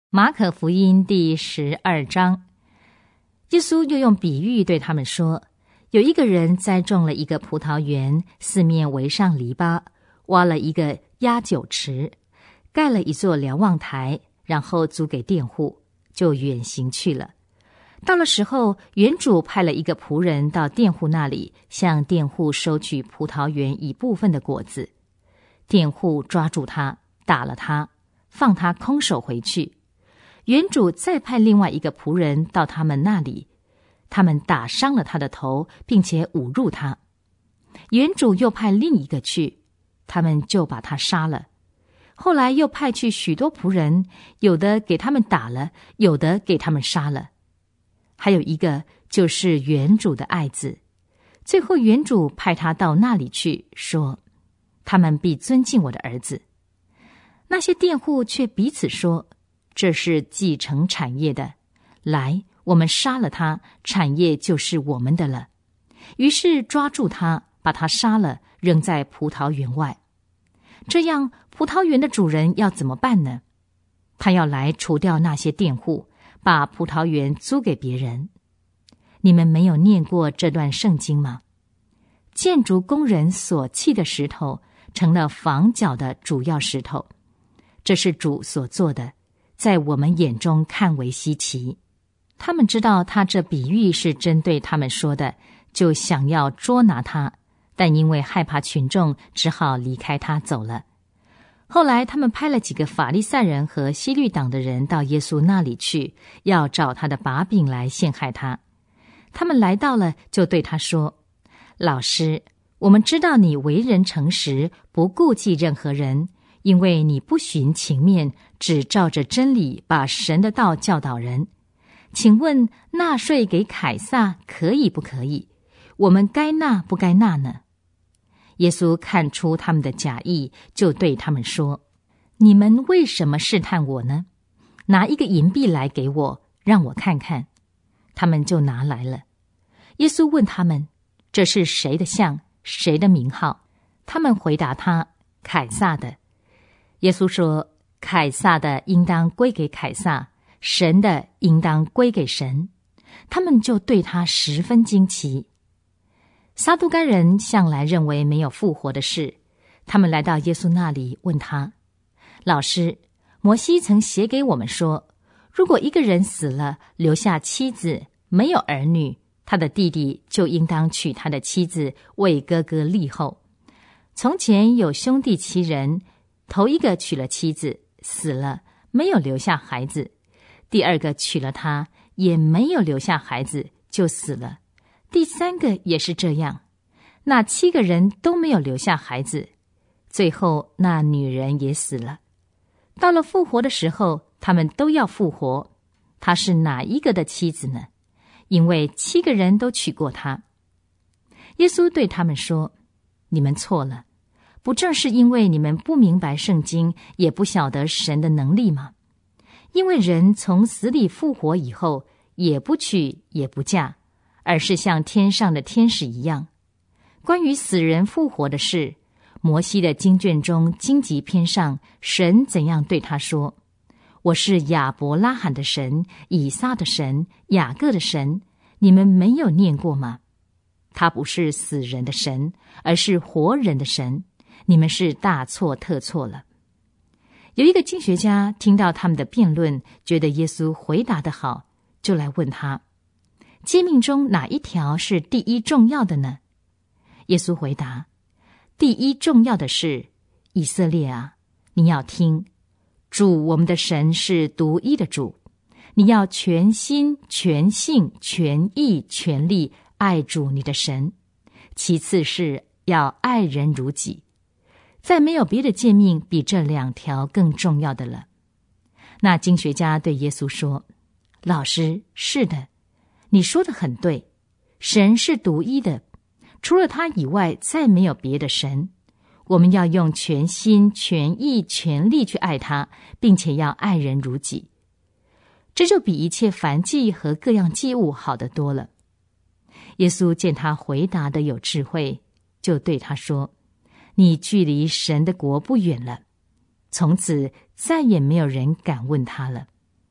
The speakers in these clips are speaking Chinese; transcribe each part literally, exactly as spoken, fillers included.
马可福音第十二章，耶稣又用比喻对他们说，有一个人栽种了一个葡萄园，四面围上篱笆，挖了一个压酒池，盖了一座瞭望台，然后租给佃户，就远行去了。到了时候，园主派了一个仆人到佃户那里，向佃户收取葡萄园一部分的果子。佃户抓住他，打了他，放他空手回去。园主再派另外一个仆人到他们那里，他们打伤了他的头，并且侮辱他。园主又派另一个去，他们就把他杀了。后来又派去许多仆人，有的给他们打了，有的给他们杀了。还有一个就是园主的爱子，最后园主派他到那里去，说：他们必尊敬我的儿子。那些佃户却彼此说：这是继承产业的，来，我们杀了他，产业就是我们的了。于是抓住他，把他杀了，扔在葡萄园外。这样，葡萄园的主人要怎么办呢？他要来除掉那些佃户，把葡萄园租给别人。你们没有念过这段圣经吗？建筑工人所砌的石头，成了房角的主要石头。这是主所做的，在我们眼中看为稀奇。他们知道他这比喻是针对他们说的，就想要捉拿他，但因为害怕群众，只好离开他走了。后来他们派了几个法利赛人和希律党的人到耶稣那里去，要找他的把柄来陷害他。他们来到了，就对他说：老师，我们知道你为人诚实，不顾忌任何人，因为你不徇情面，只照着真理把神的道教导人。请问纳税给凯撒可以不可以？我们该纳不该纳呢？耶稣看出他们的假意，就对他们说：你们为什么试探我呢？拿一个银币来给我，让我看看。他们就拿来了。耶稣问他们：这是谁的像，谁的名号？他们回答他：凯撒的。耶稣说：凯撒的应当归给凯撒，神的应当归给神。他们就对他十分惊奇。撒都该人向来认为没有复活的事，他们来到耶稣那里，问他：老师，摩西曾写给我们说，如果一个人死了，留下妻子，没有儿女，他的弟弟就应当娶他的妻子，为哥哥立后。从前有兄弟七人，头一个娶了妻子，死了，没有留下孩子；第二个娶了她，也没有留下孩子，就死了；第三个也是这样。那七个人都没有留下孩子，最后那女人也死了。到了复活的时候，他们都要复活。她是哪一个的妻子呢？因为七个人都娶过她。耶稣对他们说：你们错了，不正是因为你们不明白圣经，也不晓得神的能力吗？因为人从死里复活以后，也不娶也不嫁，而是像天上的天使一样。关于死人复活的事，摩西的经卷中荆棘篇上，神怎样对他说：我是亚伯拉罕的神，以撒的神，雅各的神，你们没有念过吗？他不是死人的神，而是活人的神，你们是大错特错了。有一个经学家听到他们的辩论，觉得耶稣回答得好，就来问他：诫命中哪一条是第一重要的呢？耶稣回答：第一重要的是，以色列啊，你要听，主我们的神是独一的主，你要全心全性全意全力爱主你的神。其次是要爱人如己。再没有别的诫命比这两条更重要的了。那经学家对耶稣说：老师，是的，你说得很对，神是独一的，除了他以外再没有别的神。我们要用全心全意全力去爱他，并且要爱人如己。这就比一切燔祭和各样祭物好得多了。耶稣见他回答的有智慧，就对他说：你距离神的国不远了。从此再也没有人敢问他了。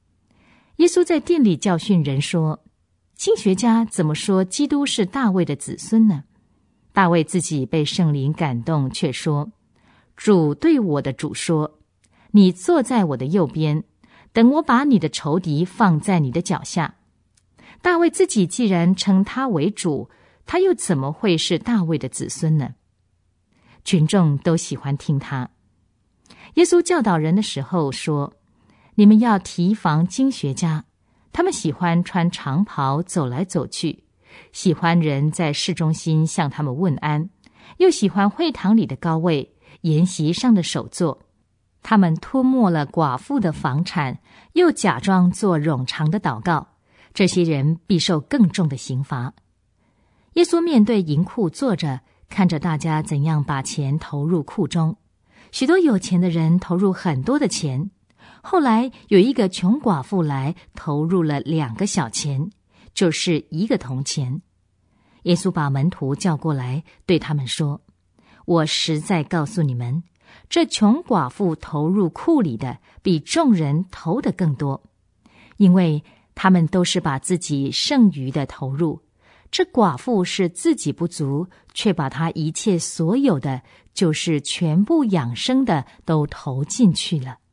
耶稣在殿里教训人说，经学家怎么说基督是大卫的子孙呢？大卫自己被圣灵感动，却说，主对我的主说，你坐在我的右边，等我把你的仇敌放在你的脚下。大卫自己既然称他为主，他又怎么会是大卫的子孙呢？群众都喜欢听他。耶稣教导人的时候说，你们要提防经学家，他们喜欢穿长袍走来走去，喜欢人在市中心向他们问安，又喜欢会堂里的高位，筵席上的首座。他们吞没了寡妇的房产，又假装做冗长的祷告，这些人必受更重的刑罚。耶稣面对银库坐着，看着大家怎样把钱投入库中。许多有钱的人投入很多的钱，后来有一个穷寡妇来投入了两个小钱，就是一个铜钱。耶稣把门徒叫过来，对他们说，我实在告诉你们，这穷寡妇投入库里的比众人投的更多，因为他们都是把自己剩余的投入，这寡妇是自己不足，却把她一切所有的，就是全部养生的都投进去了。